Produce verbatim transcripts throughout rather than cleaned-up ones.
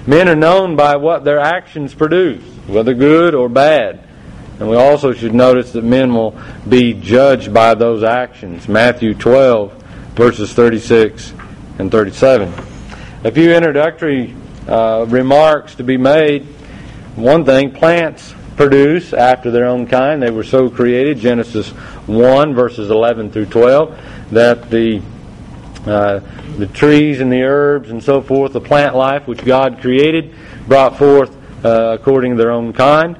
Men are known by what their actions produce, whether good or bad. And we also should notice that men will be judged by those actions. Matthew twelve, verses thirty-six and thirty-seven. A few introductory uh, remarks to be made. One thing, plants produce after their own kind. They were so created. Genesis one, verses eleven through twelve, that the uh, the trees and the herbs and so forth, the plant life which God created, brought forth uh, according to their own kind,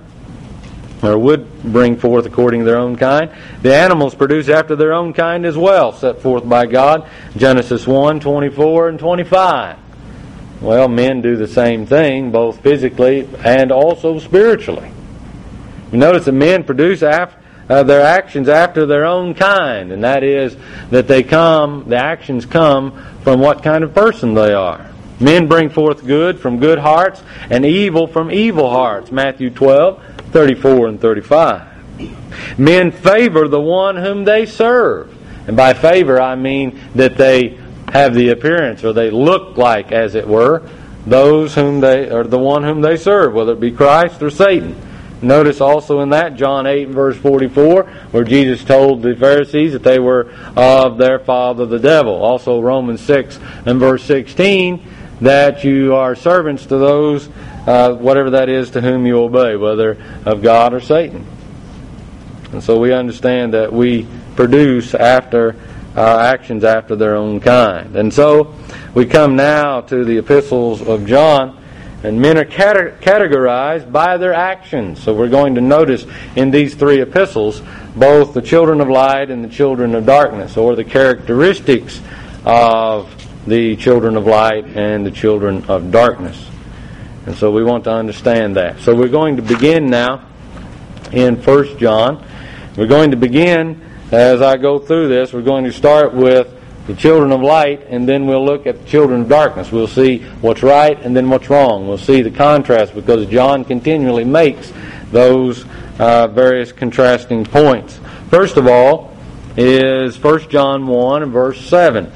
or would bring forth according to their own kind. The animals produce after their own kind as well, set forth by God. Genesis one, twenty-four and twenty-five. Well, men do the same thing, both physically and also spiritually. You notice that men produce after, uh, their actions after their own kind, and that is that they come, the actions come from what kind of person they are. Men bring forth good from good hearts, and evil from evil hearts. Matthew twelve, thirty-four and thirty-five. Men favor the one whom they serve. And by favor I mean that they have the appearance, or they look like, as it were, those whom they, or the one whom they serve, whether it be Christ or Satan. Notice also in that, John eight and verse forty-four, where Jesus told the Pharisees that they were of their father the devil. Also Romans six and verse sixteen, that you are servants to those, uh, whatever that is, to whom you obey, whether of God or Satan. And so we understand that we produce after our actions after their own kind. And so we come now to the epistles of John, and men are cate- categorized by their actions. So we're going to notice in these three epistles both the children of light and the children of darkness, or the characteristics of the children of light and the children of darkness. And so we want to understand that. So we're going to begin now in First John. We're going to begin, as I go through this, we're going to start with the children of light, and then we'll look at the children of darkness. We'll see what's right and then what's wrong. We'll see the contrast, because John continually makes those uh, various contrasting points. First of all is First John one and verse seven.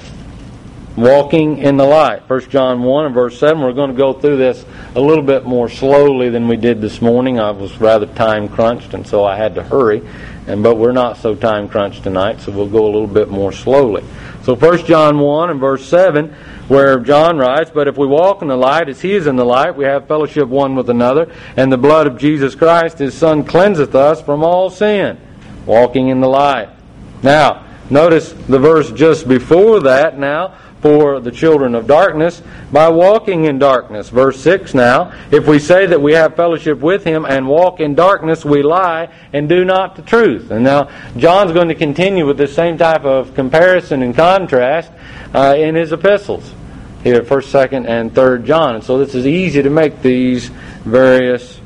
Walking in the light. First John one and verse seven. We're going to go through this a little bit more slowly than we did this morning. I was rather time crunched, and so I had to hurry. And but we're not so time crunched tonight, so we'll go a little bit more slowly. So First John one and verse seven, where John writes, "But if we walk in the light as he is in the light, we have fellowship one with another, and the blood of Jesus Christ, his Son, cleanseth us from all sin." Walking in the light. Now, notice the verse just before that now, for the children of darkness, by walking in darkness. Verse six now, "If we say that we have fellowship with him and walk in darkness, we lie and do not the truth." And now John's going to continue with this same type of comparison and contrast uh, in his epistles here, First, Second, and Third John. And so this is easy to make these various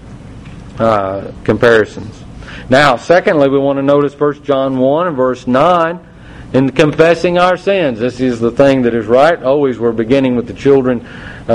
uh, comparisons. Now, secondly, we want to notice First John one and verse nine, in confessing our sins. This is the thing that is right. Always we're beginning with the children uh,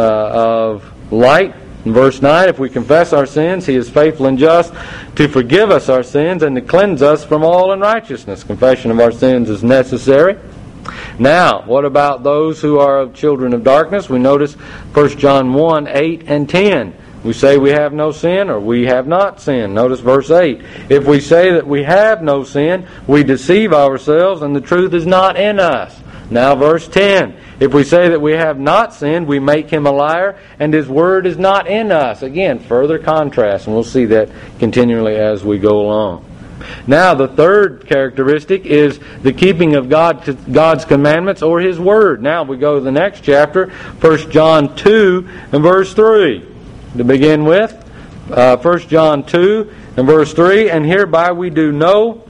of light. In verse nine, "If we confess our sins, he is faithful and just to forgive us our sins and to cleanse us from all unrighteousness." Confession of our sins is necessary. Now, what about those who are of children of darkness? We notice First John one, eight and ten. We say we have no sin, or we have not sinned. Notice verse eight. "If we say that we have no sin, we deceive ourselves, and the truth is not in us." Now verse ten. "If we say that we have not sinned, we make him a liar, and his word is not in us." Again, further contrast, and we'll see that continually as we go along. Now, the third characteristic is the keeping of God, God's commandments, or his word. Now we go to the next chapter, First John two and verse three. To begin with, uh, First John two and verse three, "And hereby we do know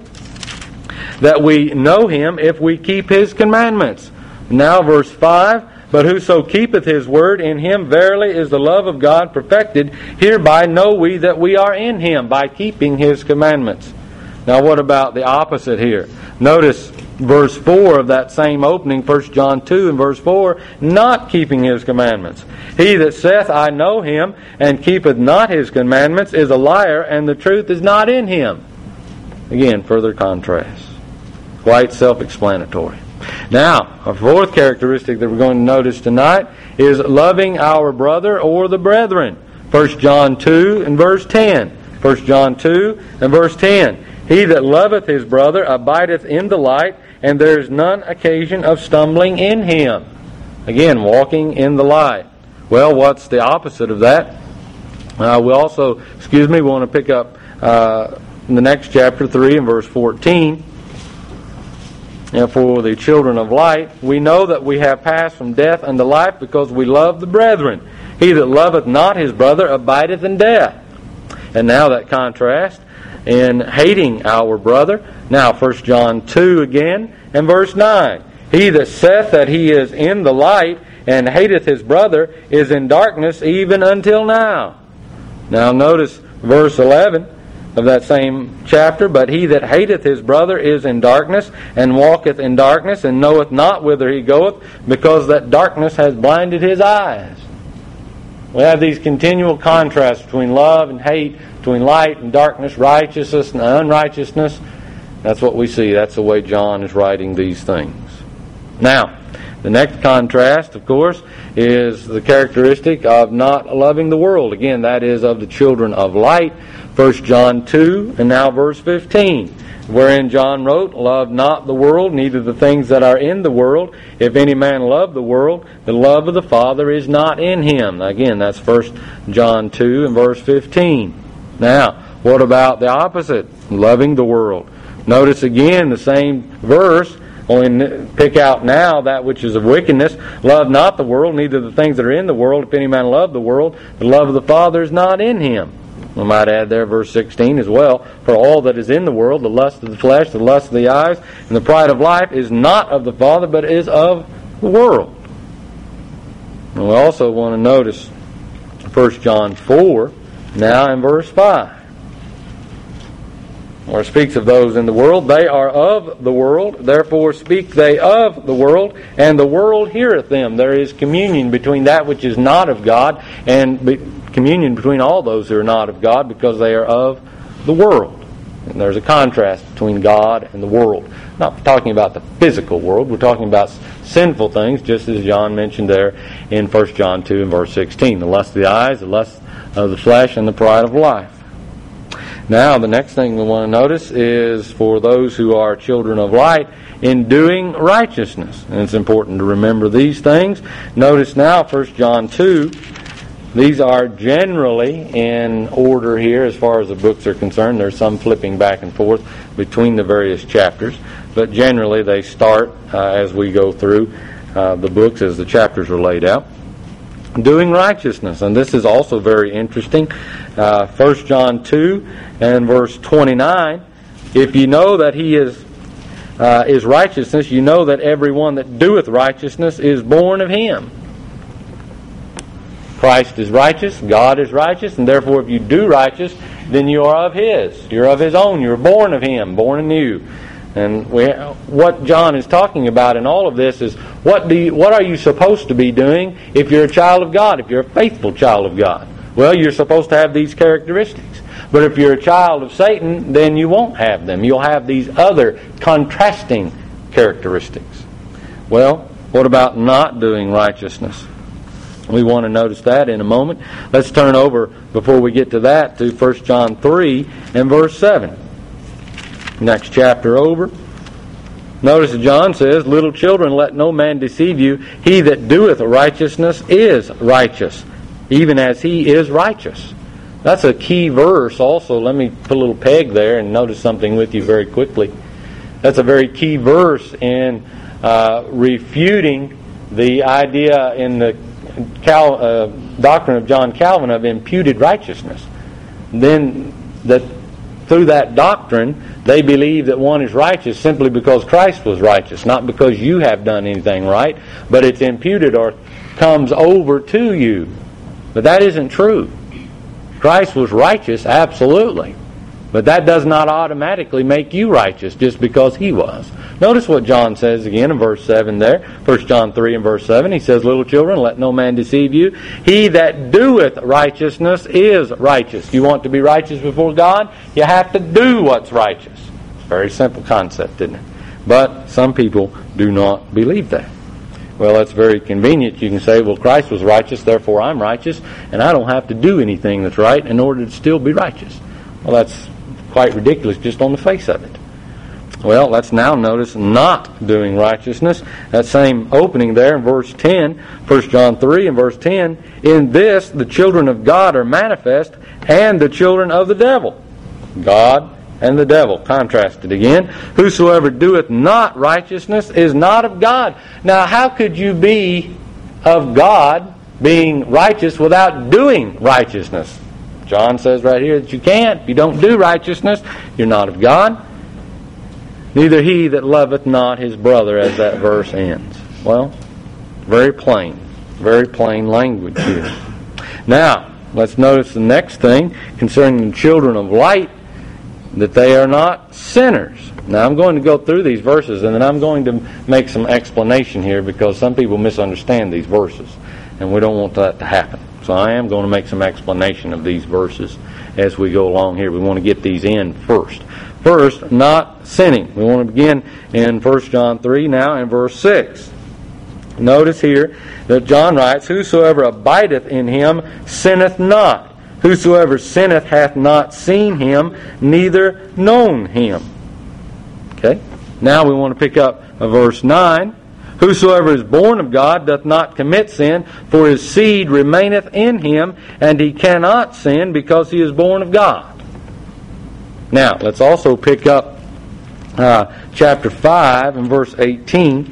that we know him if we keep his commandments." Now verse five, "But whoso keepeth his word, in him verily is the love of God perfected. Hereby know we that we are in him, by keeping his commandments." Now what about the opposite here? Notice verse four of that same opening, First John two and verse four, "Not keeping his commandments. He that saith, I know him, and keepeth not his commandments, is a liar, and the truth is not in him." Again, further contrast. Quite self-explanatory. Now, a fourth characteristic that we're going to notice tonight is loving our brother or the brethren. First John two and verse ten. First John two and verse ten. He that loveth his brother abideth in the light, and there is none occasion of stumbling in him. Again, walking in the light. Well, what's the opposite of that? Uh, we also, excuse me, we want to pick up uh, in the next chapter three and verse fourteen. And for the children of light, we know that we have passed from death unto life because we love the brethren. He that loveth not his brother abideth in death. And now that contrast in hating our brother. Now First John two again and verse nine. He that saith that he is in the light and hateth his brother is in darkness even until now. Now notice verse eleven of that same chapter. But he that hateth his brother is in darkness, and walketh in darkness, and knoweth not whither he goeth, because that darkness has blinded his eyes. We have these continual contrasts between love and hate, between light and darkness, righteousness and unrighteousness. That's what we see. That's the way John is writing these things. Now, the next contrast, of course, is the characteristic of not loving the world. Again, that is of the children of light. First John two, and now verse fifteen, wherein John wrote, Love not the world, neither the things that are in the world. If any man love the world, the love of the Father is not in him. Again, that's First John two and verse fifteen. Now, what about the opposite? Loving the world. Notice again the same verse, only pick out now that which is of wickedness. Love not the world, neither the things that are in the world. If any man love the world, the love of the Father is not in him. We might add there verse sixteen as well. For all that is in the world, the lust of the flesh, the lust of the eyes, and the pride of life is not of the Father, but is of the world. And we also want to notice First John four, now in verse five. Or speaks of those in the world. They are of the world, therefore speak they of the world, and the world heareth them. There is communion between that which is not of God, and be, communion between all those who are not of God, because they are of the world. And there's a contrast between God and the world. Not talking about the physical world, we're talking about sinful things, just as John mentioned there in First John two and verse sixteen. The lust of the eyes, the lust of the flesh, and the pride of life. Now, the next thing we want to notice is for those who are children of light, in doing righteousness. And it's important to remember these things. Notice now, First John two, these are generally in order here as far as the books are concerned. There's some flipping back and forth between the various chapters, but generally they start uh, as we go through uh, the books as the chapters are laid out. Doing righteousness, and this is also very interesting. Uh, First John two and verse twenty-nine. If you know that he is uh, is righteousness, you know that everyone that doeth righteousness is born of him. Christ is righteous, God is righteous, and therefore if you do righteous, then you are of his. You're of his own. You're born of him, born anew. And we, what John is talking about in all of this is what do you, what are you supposed to be doing if you're a child of God, if you're a faithful child of God? Well, you're supposed to have these characteristics. But if you're a child of Satan, then you won't have them. You'll have these other contrasting characteristics. Well, what about not doing righteousness? We want to notice that in a moment. Let's turn over, before we get to that, to First John three and verse seven. Next chapter over. Notice that John says, Little children, let no man deceive you. He that doeth righteousness is righteous, even as he is righteous. That's a key verse also. Let me put a little peg there and notice something with you very quickly. That's a very key verse in uh, refuting the idea in the Cal, uh, doctrine of John Calvin of imputed righteousness. Then that through that doctrine, they believe that one is righteous simply because Christ was righteous, not because you have done anything right, but it's imputed or comes over to you. But that isn't true. Christ was righteous, absolutely. But that does not automatically make you righteous just because he was. Notice what John says again in verse seven there. First John three and verse seven. He says, Little children, let no man deceive you. He that doeth righteousness is righteous. You want to be righteous before God? You have to do what's righteous. It's a very simple concept, isn't it? But some people do not believe that. Well, that's very convenient. You can say, well, Christ was righteous, therefore I'm righteous, and I don't have to do anything that's right in order to still be righteous. Well, that's quite ridiculous just on the face of it. Well, let's now notice not doing righteousness. That same opening there in verse ten, First John three and verse ten, in this the children of God are manifest, and the children of the devil. God and the devil, contrasted again. Whosoever doeth not righteousness is not of God. Now, how could you be of God, being righteous, without doing righteousness? John says right here that you can't. If you don't do righteousness, you're not of God. Neither he that loveth not his brother, as that verse ends. Well, very plain. Very plain language here. Now, let's notice the next thing concerning the children of light, that they are not sinners. Now, I'm going to go through these verses, and then I'm going to make some explanation here, because some people misunderstand these verses, and we don't want that to happen. So I am going to make some explanation of these verses as we go along here. We want to get these in first. First, not sinning. We want to begin in First John three now in verse six. Notice here that John writes, whosoever abideth in him sinneth not. Whosoever sinneth hath not seen him, neither known him. Okay? Now we want to pick up verse nine. Whosoever is born of God doth not commit sin, for his seed remaineth in him, and he cannot sin because he is born of God. Now, let's also pick up uh, chapter five and verse eighteen.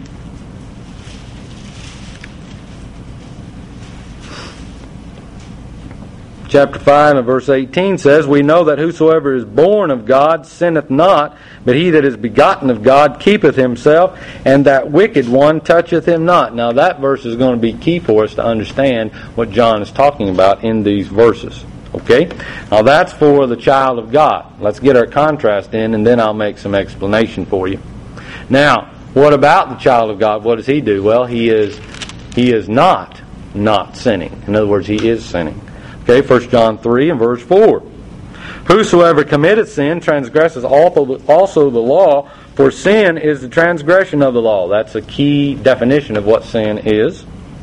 Chapter five and verse eighteen says, we know that whosoever is born of God sinneth not, but he that is begotten of God keepeth himself, and that wicked one toucheth him not. Now that verse is going to be key for us to understand what John is talking about in these verses. Okay? Now that's for the child of God. Let's get our contrast in, and then I'll make some explanation for you. Now, what about the child of God? What does he do? Well, he is he is not not sinning. In other words, he is sinning. Okay, First John three and verse four. Whosoever committeth sin transgresses also the law, for sin is the transgression of the law. That's a key definition of what sin is.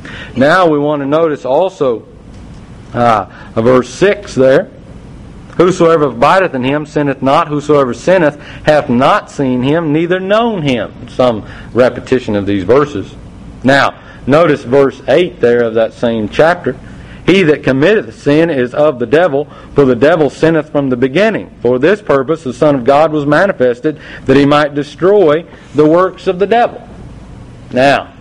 Now we want to notice also uh, verse six there. Whosoever abideth in him sinneth not. Whosoever sinneth hath not seen him, neither known him. Some repetition of these verses. Now, notice verse eight there of that same chapter. He that committeth sin is of the devil, for the devil sinneth from the beginning. For this purpose the Son of God was manifested, that he might destroy the works of the devil. Now,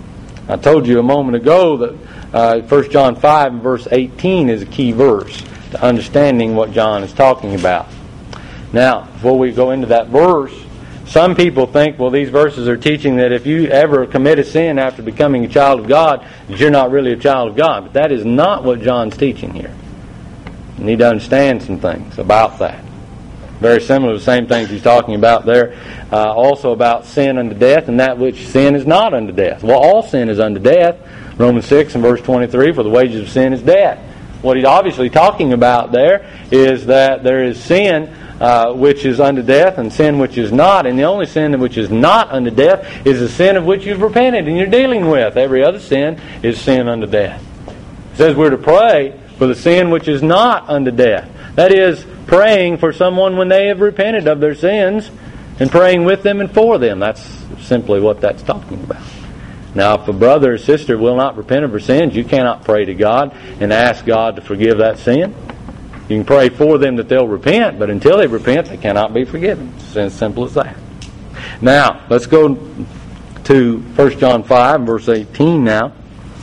I told you a moment ago that uh, First John five and verse eighteen is a key verse to understanding what John is talking about. Now, before we go into that verse, some people think, well, these verses are teaching that if you ever commit a sin after becoming a child of God, that you're not really a child of God. But that is not what John's teaching here. You need to understand some things about that. Very similar to the same things he's talking about there. Uh, also about sin unto death, and that which sin is not unto death. Well, all sin is unto death. Romans six and verse twenty-three, for the wages of sin is death. What he's obviously talking about there is that there is sin Uh, which is unto death, and sin which is not. And the only sin which is not unto death is the sin of which you've repented and you're dealing with. Every other sin is sin unto death. It says we're to pray for the sin which is not unto death. That is, praying for someone when they have repented of their sins and praying with them and for them. That's simply what that's talking about. Now, if a brother or sister will not repent of her sins, you cannot pray to God and ask God to forgive that sin. You can pray for them that they'll repent, but until they repent, they cannot be forgiven. It's as simple as that. Now, let's go to First John five, verse eighteen now.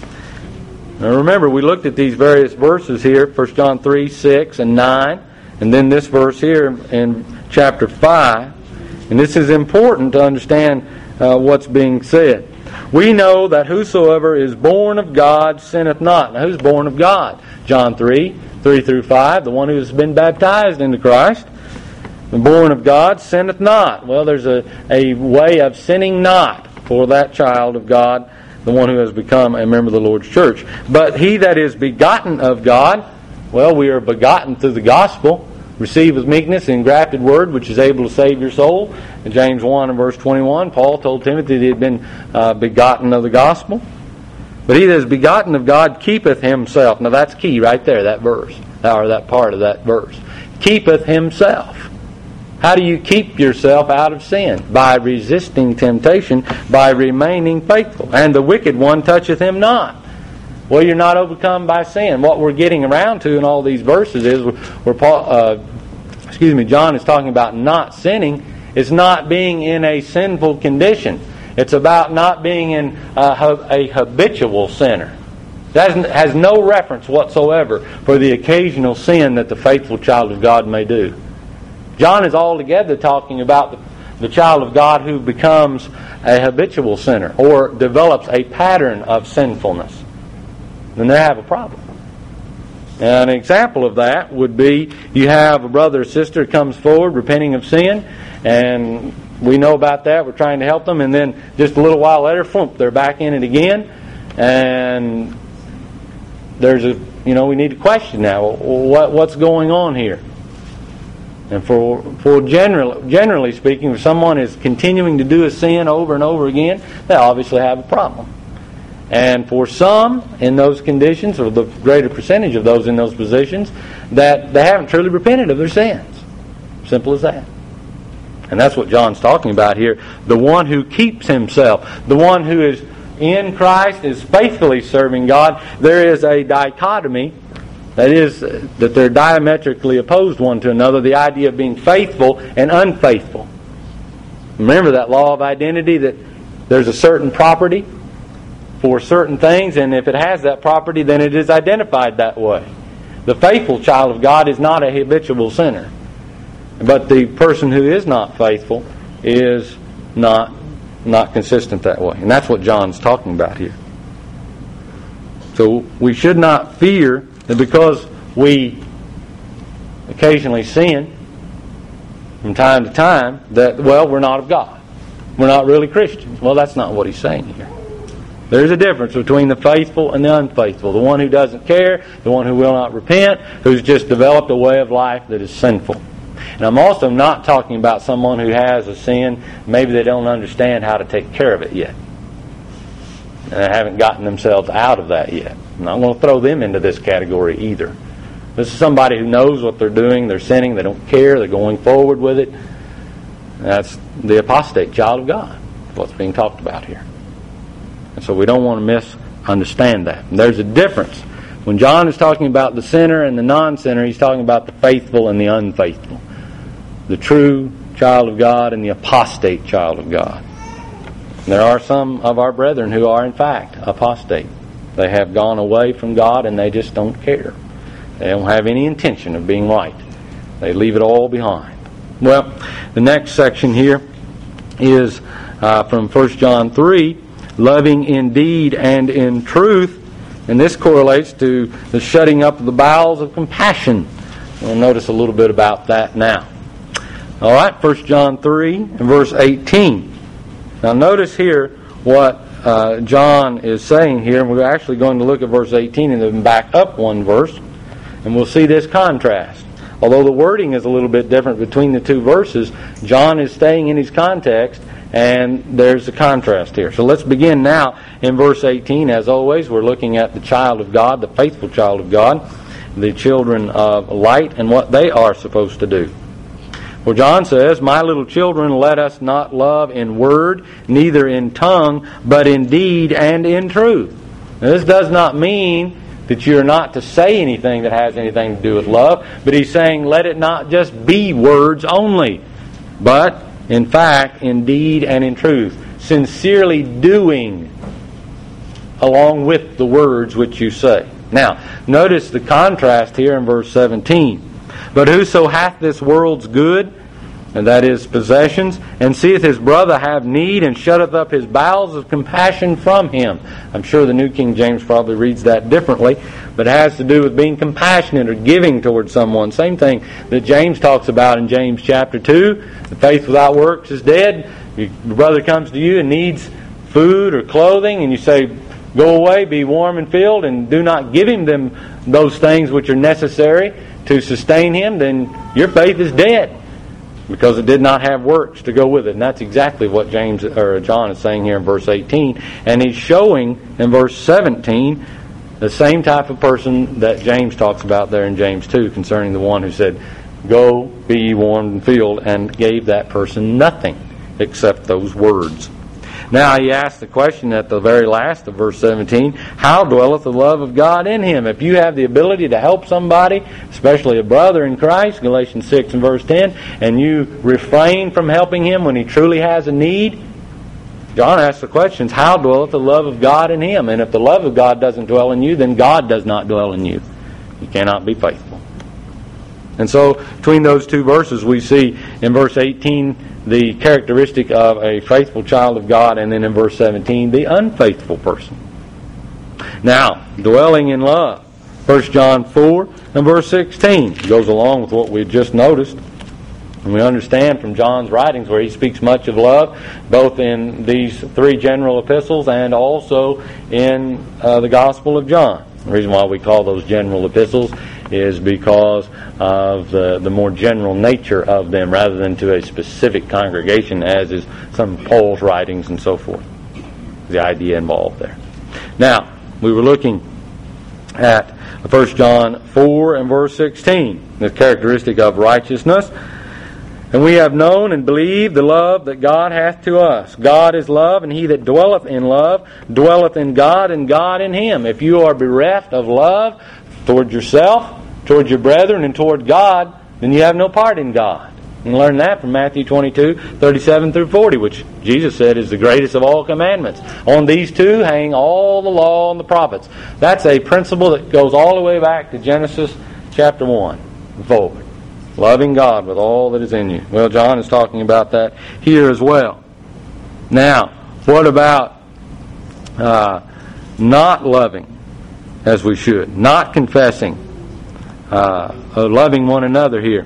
Now remember, we looked at these various verses here, First John three, six, and nine, and then this verse here in chapter five. And this is important to understand uh, what's being said. We know that whosoever is born of God sinneth not. Now, who's born of God? John three, three through five, the one who has been baptized into Christ. The born of God sinneth not. Well, there's a, a way of sinning not for that child of God, the one who has become a member of the Lord's church. But he that is begotten of God, well, we are begotten through the gospel, receive with meekness the engrafted word, which is able to save your soul. In James one and verse twenty-one, Paul told Timothy that he had been uh, begotten of the gospel. But he that is begotten of God keepeth himself. Now that's key right there, that verse, or that part of that verse. Keepeth himself. How do you keep yourself out of sin? By resisting temptation, by remaining faithful. And the wicked one toucheth him not. Well, you're not overcome by sin. What we're getting around to in all these verses is where Paul, uh, excuse me, John is talking about not sinning. It's not being in a sinful condition. It's about not being in a, a habitual sinner. That has no reference whatsoever for the occasional sin that the faithful child of God may do. John is altogether talking about the, the child of God who becomes a habitual sinner or develops a pattern of sinfulness. Then they have a problem. And an example of that would be you have a brother or sister comes forward repenting of sin, and we know about that. We're trying to help them, and then just a little while later, thump, they're back in it again, and there's a, you know, we need to question now, what what's going on here? And for for general, generally speaking, if someone is continuing to do a sin over and over again, they obviously have a problem. And for some in those conditions, or the greater percentage of those in those positions, that they haven't truly repented of their sins. Simple as that. And that's what John's talking about here. The one who keeps himself, the one who is in Christ, is faithfully serving God. There is a dichotomy, that is, that they're diametrically opposed one to another, the idea of being faithful and unfaithful. Remember that law of identity, that there's a certain property for certain things, and if it has that property, then it is identified that way. The faithful child of God is not a habitual sinner. But the person who is not faithful is not not consistent that way. And that's what John's talking about here. So we should not fear that because we occasionally sin from time to time, that, well, we're not of God. We're not really Christians. Well, that's not what he's saying here. There's a difference between the faithful and the unfaithful. The one who doesn't care, the one who will not repent, who's just developed a way of life that is sinful. And I'm also not talking about someone who has a sin, maybe they don't understand how to take care of it yet. And they haven't gotten themselves out of that yet. I'm not going to throw them into this category either. This is somebody who knows what they're doing, they're sinning, they don't care, they're going forward with it. That's the apostate child of God, what's being talked about here. And so we don't want to misunderstand that. And there's a difference. When John is talking about the sinner and the non-sinner, he's talking about the faithful and the unfaithful. The true child of God and the apostate child of God. And there are some of our brethren who are in fact apostate. They have gone away from God and they just don't care. They don't have any intention of being right. They leave it all behind. Well, the next section here is uh, from First John three, loving in deed and in truth. And this correlates to the shutting up of the bowels of compassion. We'll notice a little bit about that now. All right, First John three and verse eighteen. Now notice here what uh, John is saying here. And we're actually going to look at verse eighteen and then back up one verse. And we'll see this contrast. Although the wording is a little bit different between the two verses, John is staying in his context, and there's a contrast here. So let's begin now in verse eighteen. As always, we're looking at the child of God, the faithful child of God, the children of light, and what they are supposed to do. For John says, "My little children, let us not love in word, neither in tongue, but in deed and in truth." Now, this does not mean that you're not to say anything that has anything to do with love, but he's saying let it not just be words only, but in fact, in deed and in truth, sincerely doing along with the words which you say. Now, notice the contrast here in verse seventeen. "But whoso hath this world's good, and that is possessions, and seeth his brother have need, and shutteth up his bowels of compassion from him." I'm sure the New King James probably reads that differently, but it has to do with being compassionate or giving towards someone. Same thing that James talks about in James chapter two. The faith without works is dead. Your brother comes to you and needs food or clothing, and you say, "Go away, be warm and filled," and do not give him them those things which are necessary to sustain him, then your faith is dead. because it did not have works to go with it. And that's exactly what James or John is saying here in verse eighteen. And he's showing in verse seventeen the same type of person that James talks about there in James two concerning the one who said, "Go, be ye warmed and filled," and gave that person nothing except those words. Now he asks the question at the very last of verse seventeen, how dwelleth the love of God in him? If you have the ability to help somebody, especially a brother in Christ, Galatians six and verse ten, and you refrain from helping him when he truly has a need, John asks the questions, how dwelleth the love of God in him? And if the love of God doesn't dwell in you, then God does not dwell in you. You cannot be faithful. And so, between those two verses, we see in verse eighteen the characteristic of a faithful child of God, and then in verse seventeen, the unfaithful person. Now, dwelling in love. First John four and verse sixteen goes along with what we just noticed. And we understand from John's writings where he speaks much of love, both in these three general epistles and also in uh, the Gospel of John. The reason why we call those general epistles is because of the, the more general nature of them rather than to a specific congregation, as is some Paul's writings and so forth. The idea involved there. Now, we were looking at First John four and verse sixteen, the characteristic of righteousness. And we have known and believed the love that God hath to us. God is love, and he that dwelleth in love dwelleth in God, and God in him. If you are bereft of love toward yourself, toward your brethren, and toward God, then you have no part in God. You can learn that from Matthew twenty-two, thirty-seven through forty, which Jesus said is the greatest of all commandments. On these two hang all the law and the prophets. That's a principle that goes all the way back to Genesis chapter one and forward. Loving God with all that is in you. Well, John is talking about that here as well. Now, what about uh, not loving as we should? Not confessing. Uh, uh, loving one another here.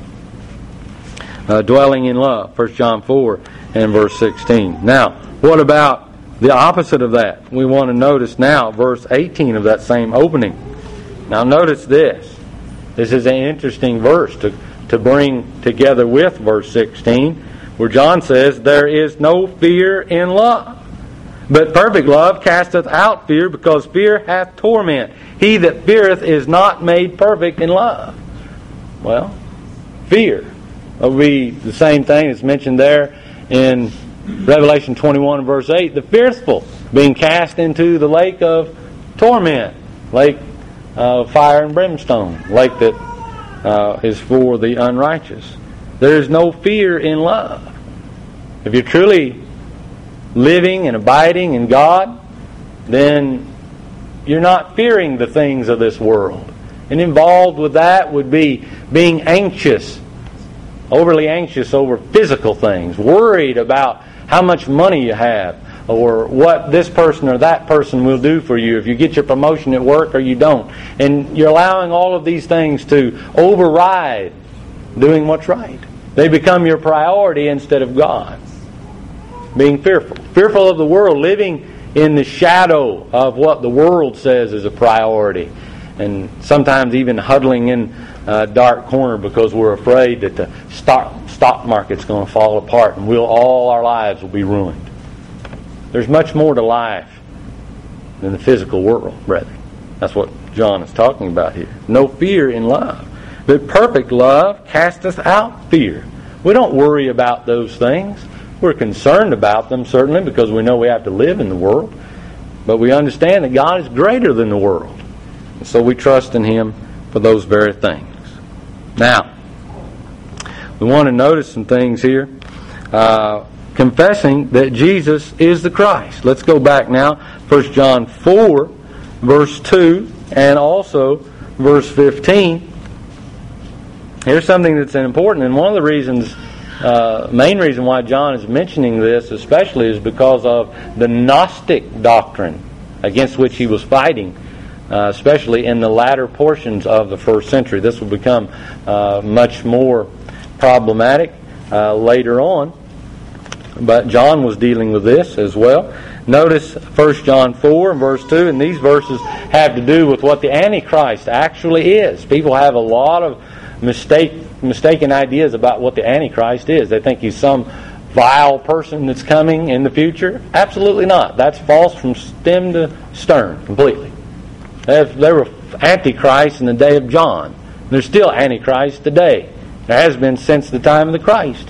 Uh, dwelling in love. First John four and verse sixteen. Now, what about the opposite of that? We want to notice now verse eighteen of that same opening. Now, notice this. This is an interesting verse to, to bring together with verse sixteen, where John says, there is no fear in love. But perfect love casteth out fear, because fear hath torment. He that feareth is not made perfect in love. Well, fear will be the same thing that's mentioned there in Revelation twenty-one and verse eight. The fearful being cast into the lake of torment, lake Uh, fire and brimstone, lake that uh, is for the unrighteous. There is no fear in love. If you're truly living and abiding in God, then you're not fearing the things of this world. And involved with that would be being anxious, overly anxious over physical things, worried about how much money you have, or what this person or that person will do for you if you get your promotion at work or you don't. And you're allowing all of these things to override doing what's right. They become your priority instead of God. Being fearful. Fearful of the world, living in the shadow of what the world says is a priority. And sometimes even huddling in a dark corner because we're afraid that the stock, stock market's going to fall apart and we'll all our lives will be ruined. There's much more to life than the physical world, brethren. That's what John is talking about here. No fear in love. But perfect love casteth out fear. We don't worry about those things. We're concerned about them, certainly, because we know we have to live in the world. But we understand that God is greater than the world. And so we trust in Him for those very things. Now, we want to notice some things here. Uh, confessing that Jesus is the Christ. Let's go back now. First John four, verse two, and also verse fifteen. Here's something that's important, and one of the reasons, uh, main reason why John is mentioning this especially is because of the Gnostic doctrine against which he was fighting, uh, especially in the latter portions of the first century. This will become uh, much more problematic uh, later on. But John was dealing with this as well. Notice First John four and verse two, and these verses have to do with what the Antichrist actually is. People have a lot of mistake mistaken ideas about what the Antichrist is. They think he's some vile person that's coming in the future. Absolutely not. That's false from stem to stern, completely. There were Antichrists in the day of John. There's still Antichrists today. There has been since the time of the Christ.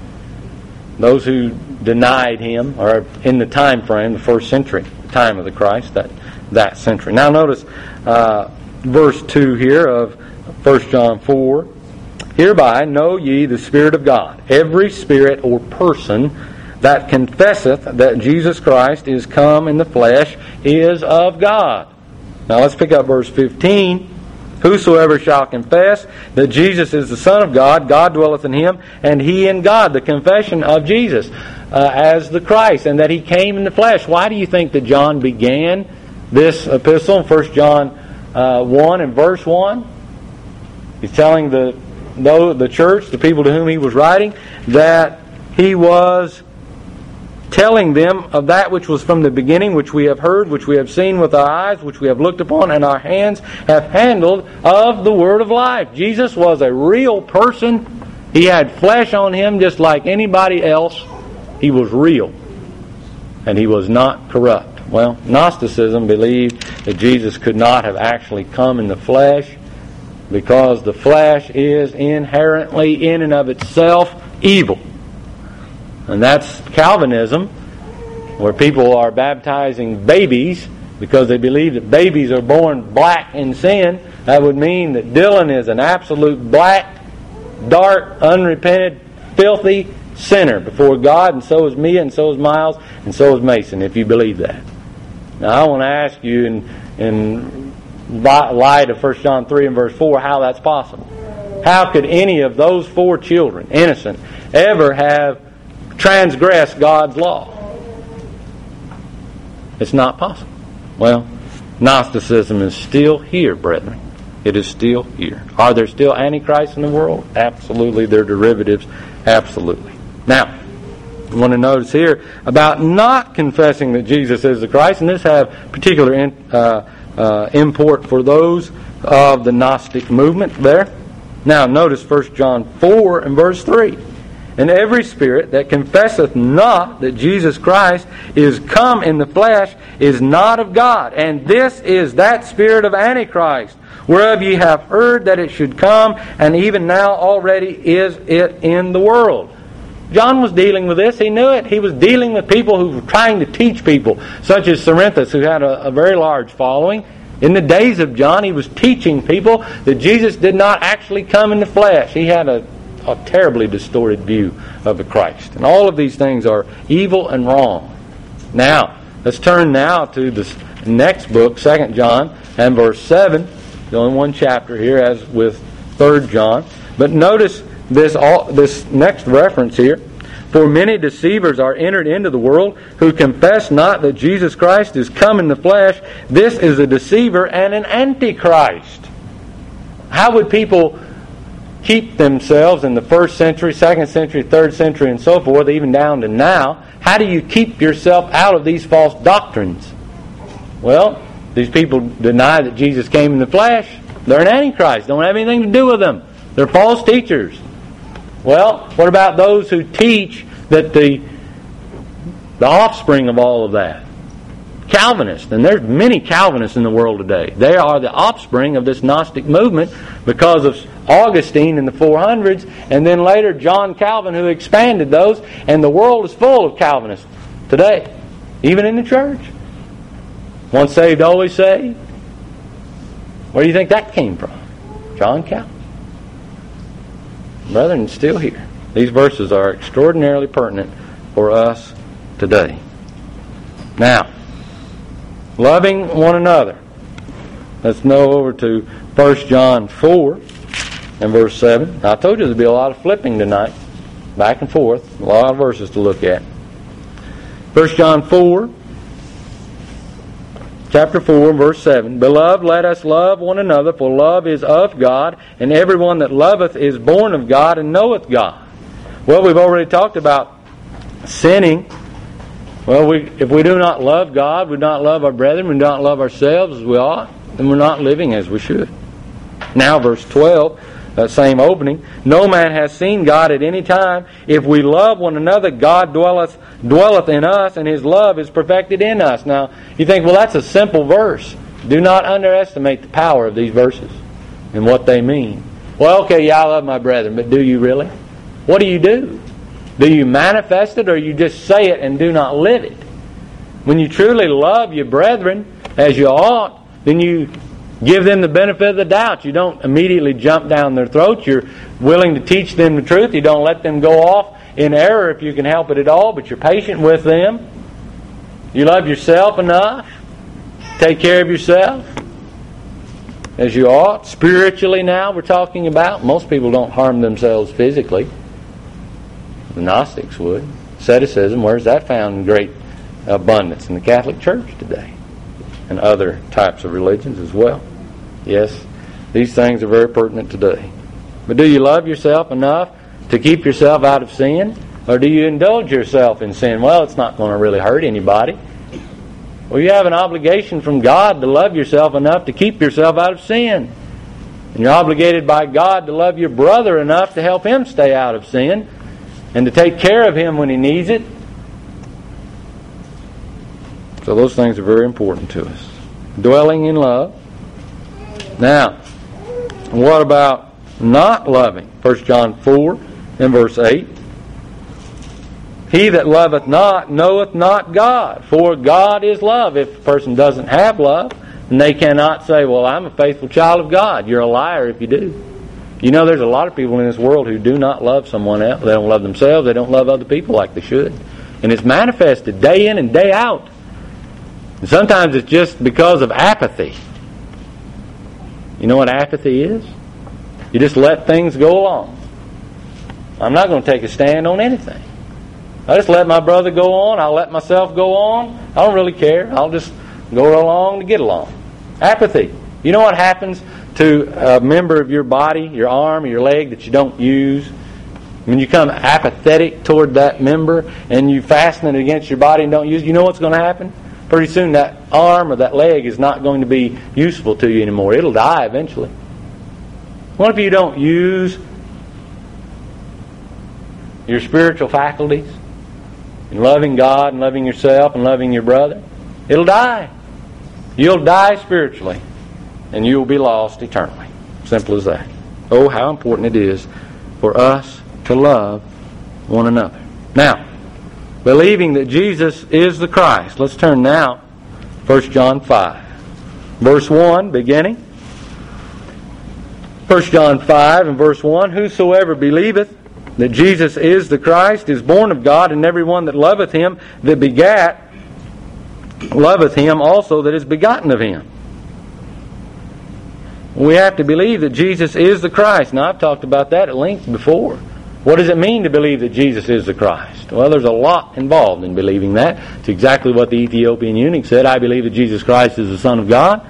Those who denied him are in the time frame, the first century, time of the Christ, that, that century. Now notice uh, verse two here of First John four. Hereby know ye the Spirit of God. Every spirit or person that confesseth that Jesus Christ is come in the flesh is of God. Now let's pick up verse fifteen. Whosoever shall confess that Jesus is the Son of God, God dwelleth in him, and he in God. The confession of Jesus uh, as the Christ, and that he came in the flesh. Why do you think that John began this epistle in First John uh, one and verse one? He's telling the, the, the church, the people to whom he was writing, that he was telling them of that which was from the beginning, which we have heard, which we have seen with our eyes, which we have looked upon, and our hands have handled of the word of life. Jesus was a real person. He had flesh on him just like anybody else. He was real. And he was not corrupt. Well, Gnosticism believed that Jesus could not have actually come in the flesh because the flesh is inherently, in and of itself, evil. And that's Calvinism, where people are baptizing babies because they believe that babies are born black in sin. That would mean that Dylan is an absolute black, dark, unrepented, filthy sinner before God, and so is Mia, and so is Miles, and so is Mason, if you believe that. Now I want to ask you in, in light of First John three and verse four how that's possible. How could any of those four children, innocent, ever have transgress God's law? It's not possible. Well, Gnosticism is still here, brethren. It is still here. Are there still antichrists in the world? Absolutely. They're derivatives. Absolutely. Now, I want to notice here about not confessing that Jesus is the Christ, and this have particular in, uh, uh, import for those of the Gnostic movement there. Now, notice First John four and verse three. And every spirit that confesseth not that Jesus Christ is come in the flesh is not of God. And this is that spirit of Antichrist, whereof ye have heard that it should come, and even now already is it in the world. John was dealing with this. He knew it. He was dealing with people who were trying to teach people, such as Cerinthus, who had a, a very large following. In the days of John, he was teaching people that Jesus did not actually come in the flesh. He had a a terribly distorted view of the Christ. And all of these things are evil and wrong. Now, let's turn now to the next book, Second John, and verse seven. There's only one chapter here, as with Third John. But notice this, all, this next reference here. For many deceivers are entered into the world, who confess not that Jesus Christ is come in the flesh. This is a deceiver and an antichrist. How would people keep themselves in the first century, second century, third century, and so forth, even down to now? How do you keep yourself out of these false doctrines? Well, these people deny that Jesus came in the flesh. They're an antichrist. Don't have anything to do with them. They're false teachers. Well, what about those who teach that the the offspring of all of that? Calvinists, and there's many Calvinists in the world today. They are the offspring of this Gnostic movement because of Augustine in the four hundreds, and then later John Calvin, who expanded those, and the world is full of Calvinists today, even in the church. Once saved, always saved. Where do you think that came from? John Calvin. Brethren, it's still here. These verses are extraordinarily pertinent for us today. Now, loving one another. Let's go over to First John four and verse seven. I told you there'd be a lot of flipping tonight, back and forth, a lot of verses to look at. First John four, chapter four, verse seven. Beloved, let us love one another, for love is of God, and everyone that loveth is born of God and knoweth God. Well, we've already talked about sinning. Well, we, if we do not love God, we do not love our brethren, we do not love ourselves as we ought, then we're not living as we should. Now, verse twelve that same opening. No man has seen God at any time. If we love one another, God dwelleth, dwelleth in us, and His love is perfected in us. Now, you think, well, that's a simple verse. Do not underestimate the power of these verses and what they mean. Well, okay, yeah, I love my brethren, but do you really? What do you do? Do you manifest it, or you just say it and do not live it? When you truly love your brethren, as you ought, then you give them the benefit of the doubt. You don't immediately jump down their throats. You're willing to teach them the truth. You don't let them go off in error if you can help it at all, but you're patient with them. You love yourself enough. Take care of yourself as you ought. Spiritually now we're talking about. Most people don't harm themselves physically. The Gnostics would. Asceticism, where's that found in great abundance? In the Catholic Church today. And other types of religions as well. Yes, these things are very pertinent today. But do you love yourself enough to keep yourself out of sin? Or do you indulge yourself in sin? Well, it's not going to really hurt anybody. Well, you have an obligation from God to love yourself enough to keep yourself out of sin. And you're obligated by God to love your brother enough to help him stay out of sin and to take care of him when he needs it. So those things are very important to us. Dwelling in love. Now, what about not loving? First John four and verse eight. He that loveth not knoweth not God, for God is love. If a person doesn't have love, then they cannot say, well, I'm a faithful child of God. You're a liar if you do. You know, there's a lot of people in this world who do not love someone else. They don't love themselves. They don't love other people like they should. And it's manifested day in and day out. And sometimes it's just because of apathy. You know what apathy is? You just let things go along. I'm not going to take a stand on anything. I just let my brother go on. I'll let myself go on. I don't really care. I'll just go along to get along. Apathy. You know what happens to a member of your body, your arm or your leg that you don't use? When you become apathetic toward that member and you fasten it against your body and don't use it, you know what's going to happen? Pretty soon that arm or that leg is not going to be useful to you anymore. It'll die eventually. What if you don't use your spiritual faculties in loving God and loving yourself and loving your brother? It'll die. You'll die spiritually and you'll be lost eternally. Simple as that. Oh, how important it is for us to love one another. Now, believing that Jesus is the Christ. Let's turn now First John five. Verse one, beginning. First John five and verse one. Whosoever believeth that Jesus is the Christ is born of God, and every one that loveth him that begat loveth him also that is begotten of him. We have to believe that Jesus is the Christ. Now, I've talked about that at length before. What does it mean to believe that Jesus is the Christ? Well, there's a lot involved in believing that. It's exactly what the Ethiopian eunuch said. I believe that Jesus Christ is the Son of God.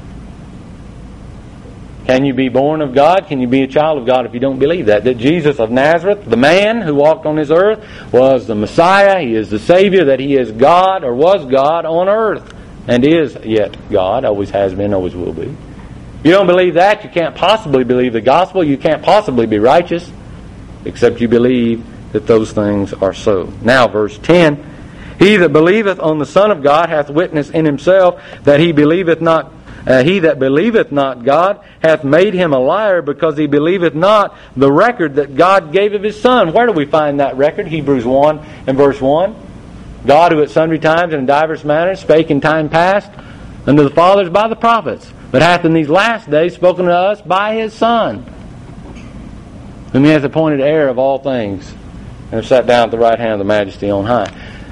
Can you be born of God? Can you be a child of God if you don't believe that? That Jesus of Nazareth, the man who walked on this earth, was the Messiah. He is the Savior. That He is God, or was God on earth, and is yet God. Always has been, always will be. If you don't believe that, you can't possibly believe the gospel. You can't possibly be righteous, except you believe that those things are so. Now, verse ten. He that believeth on the Son of God hath witness in himself that he believeth not. Uh, he that believeth not God hath made him a liar, because he believeth not the record that God gave of His Son. Where do we find that record? Hebrews one and verse one. God, who at sundry times and in divers manners spake in time past unto the fathers by the prophets, but hath in these last days spoken to us by His Son, whom He hath appointed heir of all things, and have sat down at the right hand of the Majesty on high.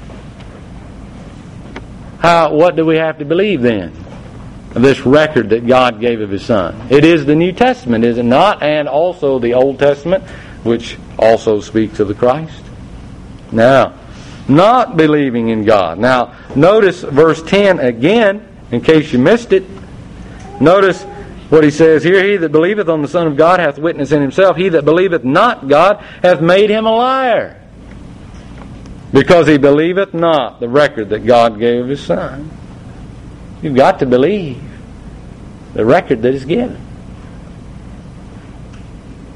How? What do we have to believe then of this record that God gave of His Son? It is the New Testament, is it not? And also the Old Testament, which also speaks of the Christ. Now, not believing in God. Now, notice verse ten again, in case you missed it. Notice what he says here. He that believeth on the Son of God hath witness in himself. He that believeth not God hath made him a liar, because he believeth not the record that God gave of His Son. You've got to believe the record that is given.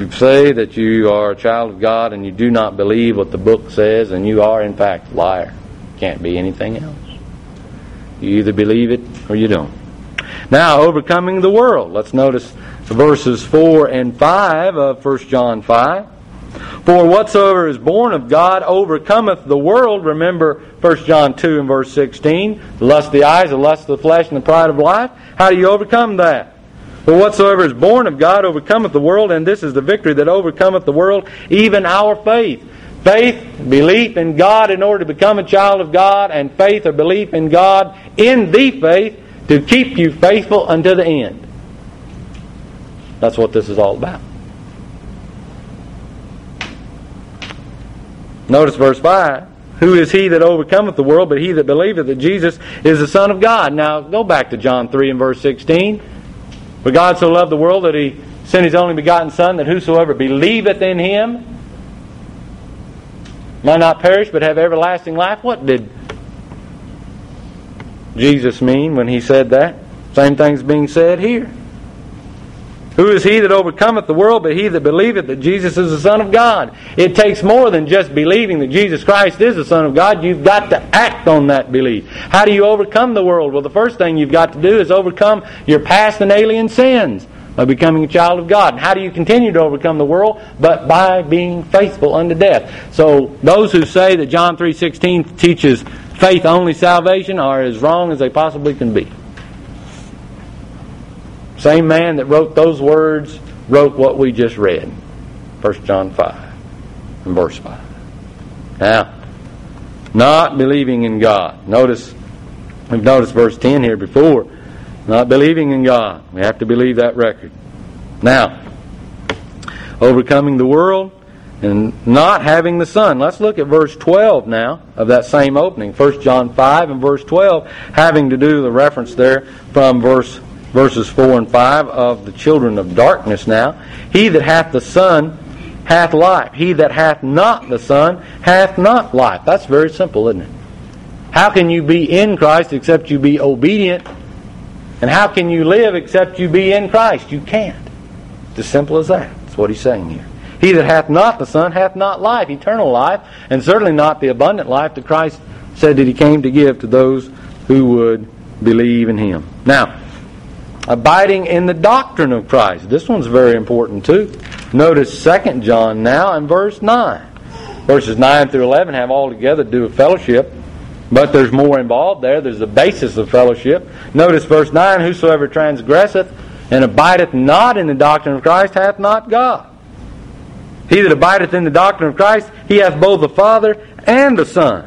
you say that you are a child of God and you do not believe what the book says, and you are in fact a liar. Can't be anything else. You either believe it or you don't. Now, overcoming the world. Let's notice verses four and five of First John five. For whatsoever is born of God overcometh the world. Remember First John two and verse sixteen. The lust of the eyes, the lust of the flesh, and the pride of life. How do you overcome that? For whatsoever is born of God overcometh the world, and this is the victory that overcometh the world, even our faith. Faith, belief in God in order to become a child of God, and faith or belief in God in the faith to keep you faithful unto the end. That's what this is all about. Notice verse five. Who is he that overcometh the world, but he that believeth that Jesus is the Son of God? Now, go back to John three and verse sixteen. For God so loved the world that he sent his only begotten Son, that whosoever believeth in him might not perish, but have everlasting life. What did Jesus mean when he said that? Same thing's being said here. Who is he that overcometh the world, but he that believeth that Jesus is the Son of God? It takes more than just believing that Jesus Christ is the Son of God. You've got to act on that belief. How do you overcome the world? Well, the first thing you've got to do is overcome your past and alien sins by becoming a child of God. And how do you continue to overcome the world? But by being faithful unto death. So those who say that John three sixteen teaches faith only salvation are as wrong as they possibly can be. Same man that wrote those words wrote what we just read. First John five and verse five. Now, not believing in God. Notice, we've noticed verse ten here before. Not believing in God. We have to believe that record. Now, overcoming the world and not having the Son. Let's look at verse twelve now of that same opening. First John five and verse twelve, having to do the reference there from verse verses four and five of the children of darkness now. He that hath the Son hath life. He that hath not the Son hath not life. That's very simple, isn't it? How can you be in Christ except you be obedient? And how can you live except you be in Christ? You can't. It's as simple as that. That's what he's saying here. He that hath not the Son hath not life, eternal life, and certainly not the abundant life that Christ said that he came to give to those who would believe in him. Now, abiding in the doctrine of Christ. This one's very important too. Notice Second John now in verse nine. Verses nine through eleven have all together to do with fellowship. But there's more involved there. There's the basis of fellowship. Notice verse nine, whosoever transgresseth and abideth not in the doctrine of Christ hath not God. He that abideth in the doctrine of Christ, he hath both the Father and the Son.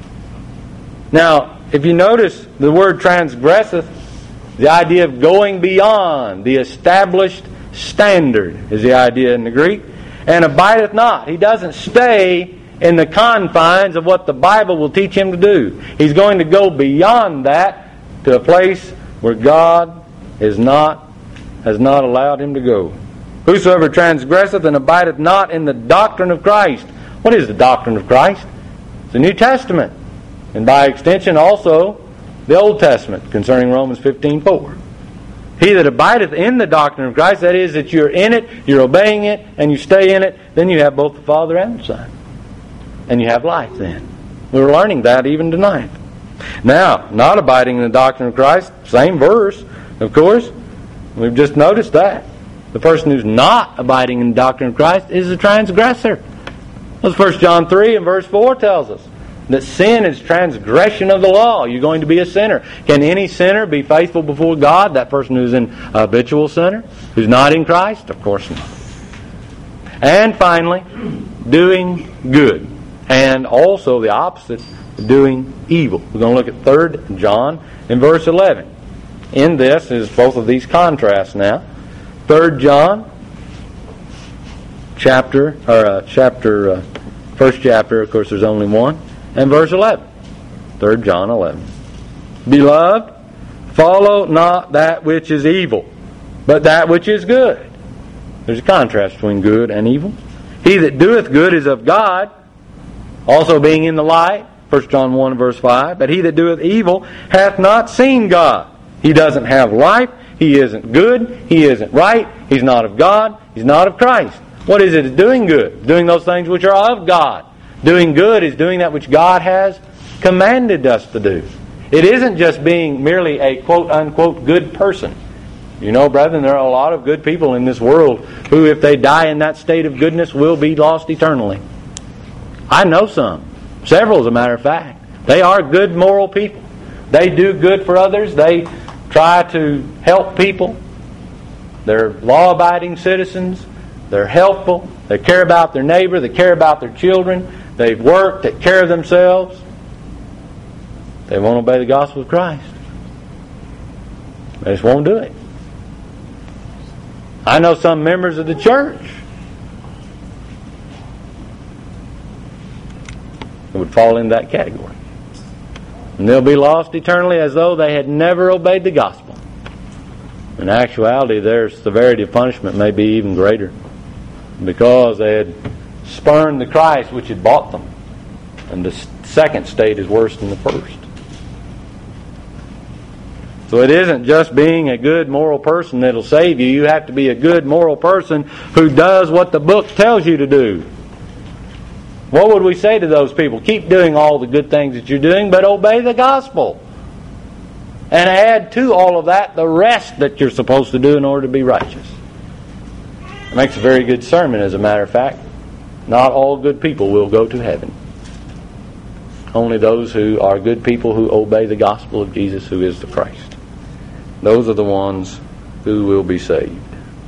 Now, if you notice the word transgresseth, the idea of going beyond the established standard is the idea in the Greek. And abideth not. He doesn't stay in the confines of what the Bible will teach him to do. He's going to go beyond that to a place where God is not, has not allowed him to go. Whosoever transgresseth and abideth not in the doctrine of Christ. What is the doctrine of Christ? It's the New Testament. And by extension also the Old Testament concerning Romans fifteen four. He that abideth in the doctrine of Christ, that is, that you're in it, you're obeying it, and you stay in it, then you have both the Father and the Son. And you have life then. We're learning that even tonight. Now, not abiding in the doctrine of Christ, same verse, of course. We've just noticed that. The person who's not abiding in the doctrine of Christ is a transgressor. That's First John three and verse four tells us. That sin is transgression of the law. You're going to be a sinner. Can any sinner be faithful before God? That person who's an habitual sinner? Who's not in Christ? Of course not. And finally, doing good. And also the opposite, doing evil. We're going to look at Third John in verse eleven. In this is both of these contrasts now. Third John, chapter, or uh, chapter, uh, first chapter, of course there's only one. And verse eleven. Third John eleven. Beloved, follow not that which is evil, but that which is good. There's a contrast between good and evil. He that doeth good is of God, also being in the light. First John one verse five. But he that doeth evil hath not seen God. He doesn't have life. He isn't good. He isn't right. He's not of God. He's not of Christ. What is it? It's doing good. Doing those things which are of God. Doing good is doing that which God has commanded us to do. It isn't just being merely a quote-unquote good person. You know, brethren, there are a lot of good people in this world who, if they die in that state of goodness, will be lost eternally. I know some. Several, as a matter of fact. They are good moral people. They do good for others. They try to help people. They're law-abiding citizens. They're helpful. They care about their neighbor. They care about their children. They've worked, take care of themselves. They won't obey the gospel of Christ. They just won't do it. I know some members of the church who would fall into that category. And they'll be lost eternally as though they had never obeyed the gospel. In actuality, their severity of punishment may be even greater, because they had spurned the Christ which had bought them. And the second state is worse than the first. So it isn't just being a good moral person that'll save you. You have to be a good moral person who does what the book tells you to do. What would we say to those people? Keep doing all the good things that you're doing, but obey the gospel. And add to all of that the rest that you're supposed to do in order to be righteous. It makes a very good sermon, as a matter of fact. Not all good people will go to heaven. Only those who are good people who obey the gospel of Jesus, who is the Christ. Those are the ones who will be saved.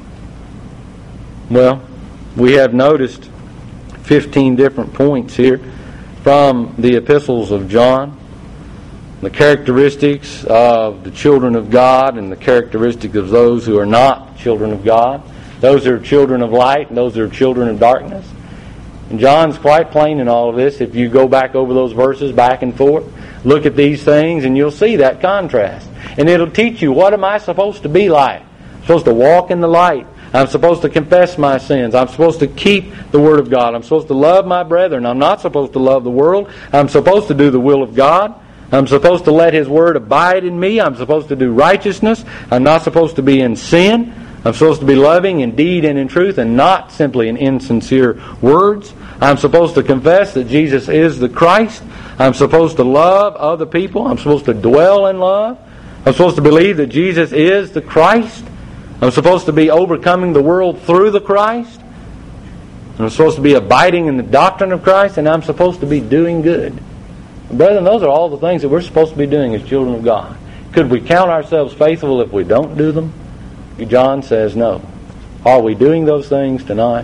Well, we have noticed fifteen different points here from the epistles of John. The characteristics of the children of God and the characteristics of those who are not children of God. Those who are children of light and those who are children of darkness. And John's quite plain in all of this. If you go back over those verses back and forth, look at these things and you'll see that contrast. And it'll teach you, what am I supposed to be like? I'm supposed to walk in the light. I'm supposed to confess my sins. I'm supposed to keep the Word of God. I'm supposed to love my brethren. I'm not supposed to love the world. I'm supposed to do the will of God. I'm supposed to let His Word abide in me. I'm supposed to do righteousness. I'm not supposed to be in sin. I'm supposed to be loving in deed and in truth, and not simply in insincere words. I'm supposed to confess that Jesus is the Christ. I'm supposed to love other people. I'm supposed to dwell in love. I'm supposed to believe that Jesus is the Christ. I'm supposed to be overcoming the world through the Christ. I'm supposed to be abiding in the doctrine of Christ, and I'm supposed to be doing good. Brethren, those are all the things that we're supposed to be doing as children of God. Could we count ourselves faithful if we don't do them? John says no. Are we doing those things tonight?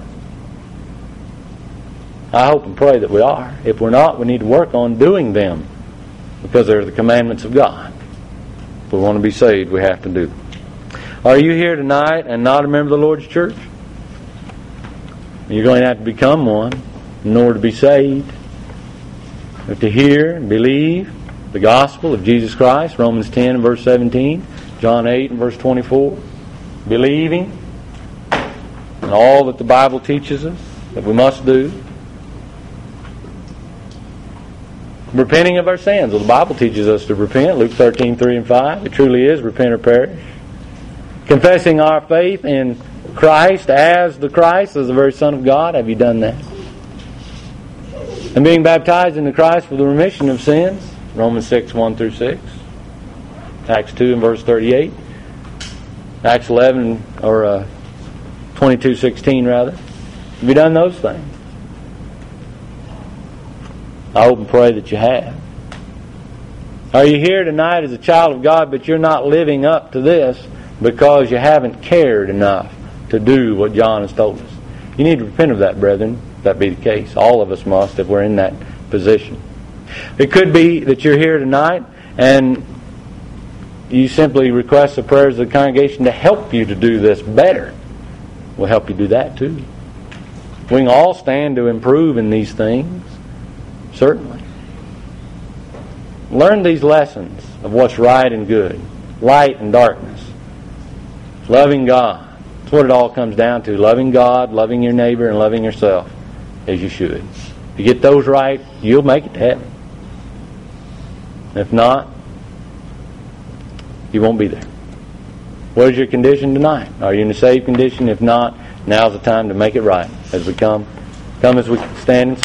I hope and pray that we are. If we're not, we need to work on doing them, because they're the commandments of God. If we want to be saved, we have to do them. Are you here tonight and not a member of the Lord's church? You're going to have to become one in order to be saved. You have to hear and believe the gospel of Jesus Christ, Romans ten and verse seventeen, John eight and verse twenty-four. Believing in all that the Bible teaches us that we must do. Repenting of our sins. Well, the Bible teaches us to repent, Luke thirteen, three and five. It truly is repent or perish. Confessing our faith in Christ as the Christ, as the very Son of God. Have you done that? And being baptized into Christ for the remission of sins. Romans six, one through six. Acts two and verse thirty-eight. Acts eleven, or uh, twenty-two sixteen rather. Have you done those things? I hope and pray that you have. Are you here tonight as a child of God, but you're not living up to this because you haven't cared enough to do what John has told us? You need to repent of that, brethren, if that be the case. All of us must, if we're in that position. It could be that you're here tonight and you simply request the prayers of the congregation to help you to do this better. We'll help you do that too. We can all stand to improve in these things, certainly. Learn these lessons of what's right and good, light and darkness, loving God. That's what it all comes down to. Loving God, loving your neighbor, and loving yourself as you should. If you get those right, you'll make it to heaven. If not, you won't be there. What is your condition tonight? Are you in a saved condition? If not, now's the time to make it right as we come. Come as we stand and